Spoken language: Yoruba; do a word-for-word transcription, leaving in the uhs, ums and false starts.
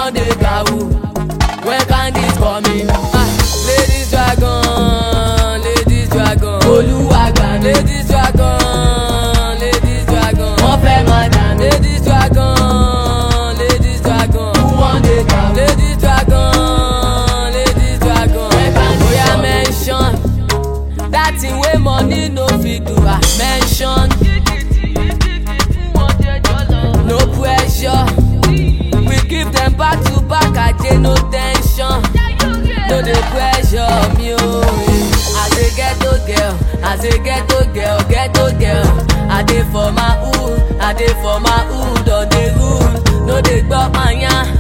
want the gawu? When can this coming? Ah, ladies dragon, ladies dragon. Oluwaga, ladies dragon, ladies dragon. Wọ́n fẹ́ madam, ladies dragon, ladies dragon. Who want the gawu? Ladies dragon, ladies dragon. When can this coming? Oya mention that thing wey money no fit do. Ah, mention. No pressure, we give them back to back, I get no tension. No dey pressure me, oh. As a ghetto girl, as a ghetto girl, ghetto girl. I dey for my hood, I dey for my hood, on the hood. No dey gbọ́ manya,